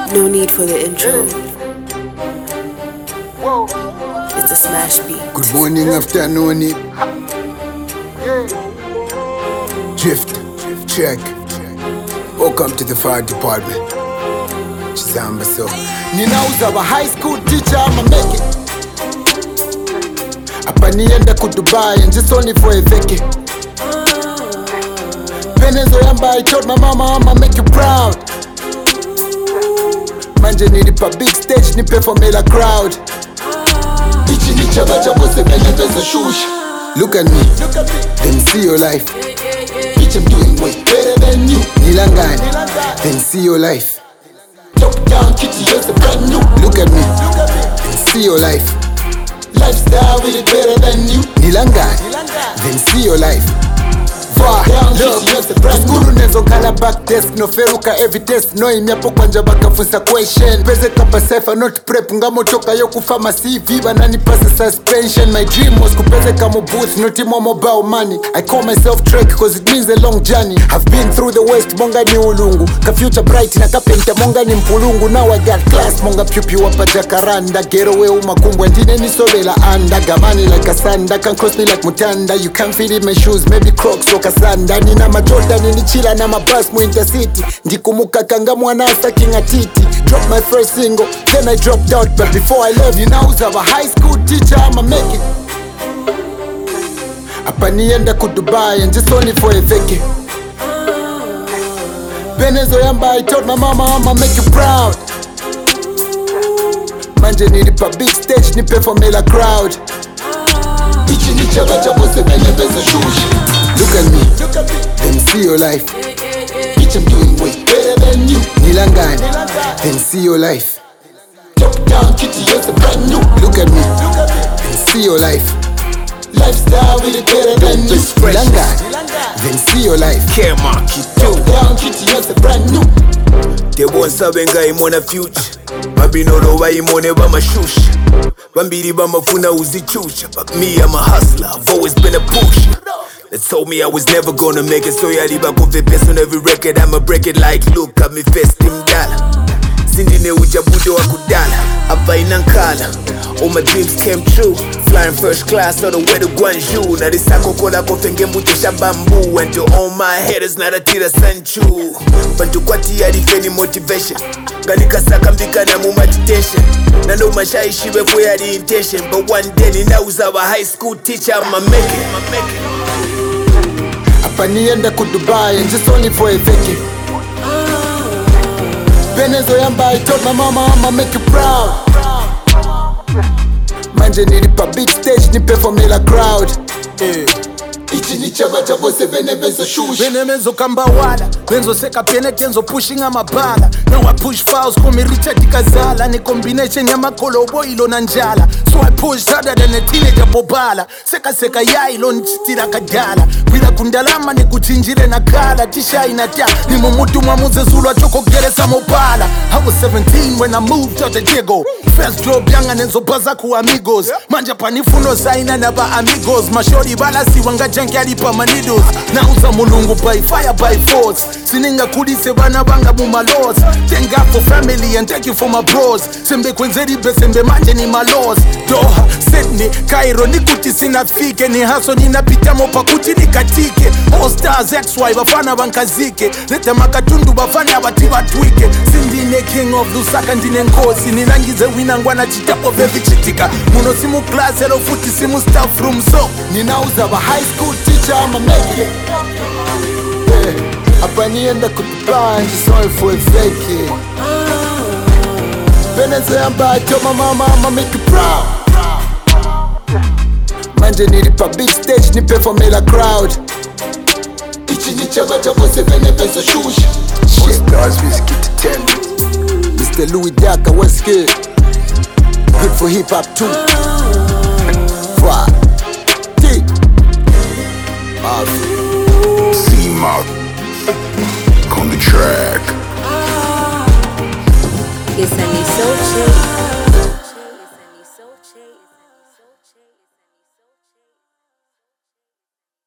No need for the intro. It's a smash beat. Good morning, afternoon. Drift, check. Welcome to the fire department. Chizamba so. Ninauza wa high school teacher, I'ma make it. Hapa nienda ku Dubai and just only for a vacay. Venezo yamba, I told my mama I'ma make you proud. Manje nilipa big stage, nipe for mela crowd. Ichi ni chaba chabo sebele pesa shush. Look at me, then see your life. Bitch, I'm doing way better than you. Nilangani, then see your life. Top down kitty, just a brand new. Look at me, then see your life. Lifestyle really better than you. Nilangani, then see your life. Skuru nezo kala back desk. No feruka every test. No imyapo kwanja bakafusa question. Pese kapa cypher not prep. Ngamo choka yoku fama CV. Banani pasa suspension. My dream was kupeze kamo booth. Not imo mobile money. I call myself Trek cause it means a long journey. I've been through the west. Monga ni ulungu. Ka future bright na kapenta. Monga ni mpulungu. Now I got class. Monga piupi wapa jacaranda. Get away umakumbwa. Ndine ni sobela anda. Gamani like a sanda. Can cross me like mutanda. You can't fit in my shoes. Maybe Crocs or kasanda. Nina majorda nini chila na mabus mu intercity. Ndikumuka kanga mwanasa kinga titi. Drop my first single, then I dropped out. But before I left, ninauza wa high school teacher, I'ma make it. Hapa nienda ku Dubai and just only for a vacay. Venezo yamba, I told my mama I'ma make you proud. Manje nilipa big stage, nipe for mela crowd. Ichi ni chaba chabo sebele pesa shush. Look at me, then see your life. Bitch, I'm doing way better than you. Nilangani, then see your life. Top down kitty, just a brand new. Look at me, then see your life. Lifestyle really better than you. Nilangani, then see your life. Top down kitty, just a brand new. They won't sabenga imona future. Mabinolo wa imone ba mashush. Bambiri ba mafuna uzichucha. But me, I'm a hustler, I've always been a pusher. They told me I was never gonna make it, so yaliba konfepes on every record. I'ma break it like look at me festing dala. Sindine ujabudo wa kudala, hapa inankala. All my dreams came true. Flying first class all the way to Guangzhou. Na risako kola kofenge mbutesha bamboo. And to all my haters na ratira sanchu. Bantu kwati ya rifeni motivation. Galika saka mbika na mu meditation. Na ndo mashaishi wepo ya the intention. But one day ninauza wa high school teacher, I'ma make it. Hapa nienda ku Dubai and just only for a vacay. Venezo yamba, I told my mama I'ma make you proud. Manje nilipa big stage, nipe for mela crowd. Ichi ni chaba chabo sebene benzo shush. Venemezo kamba wala benzo seka pene kenzo pushing amabala. Now I push fouls kumi Richard Kazala. Ni combination ya makolobo ilo na njala. So I push harder than a teenager bobala. Seka ya ilo nchitira kajala. Bila kundalama ni kuchinjire na kala. Tisha inatia ni mumutu mwamuze zulu wa choko gereza mopala. I was 17 when I moved out the Diego. First job yanga nenzo baza ku amigos. Manja panifuno zaina na ba amigos. Mashori balasi wanga janki alipa manidos. Nauza mulungu by fire by force. Sininga kulise bana banga mumalos. Thank God for family and thank you for my bros. Sembe kwenzeri besembe manje ni malos. Doha, Sydney, Cairo nikuti sinafike. Ni haso ninapita mopa kuti nikatike. All stars XY bafana bankazike. Leta makatundu bafana bati batwike. Sindine king of Lusaka ndine nkosi. Nilangize winangwana chitapo vevi chitika. Muno simu class hello futi simu staff room. So ninauza wa high school teacher, I'ma make it. Hapa nienda ku Dubai and just only for a vacay. Venezo yamba, I told my mama I'ma make you proud. Manje nilipa big stage, nipe for mela crowd. Ichi ni chaba chabo sebene benzo shush. Shit, stars whiskey to 10. Mr. Louis Daka, what's good? Good for hip hop too. C-Mark on the track. It's a new social.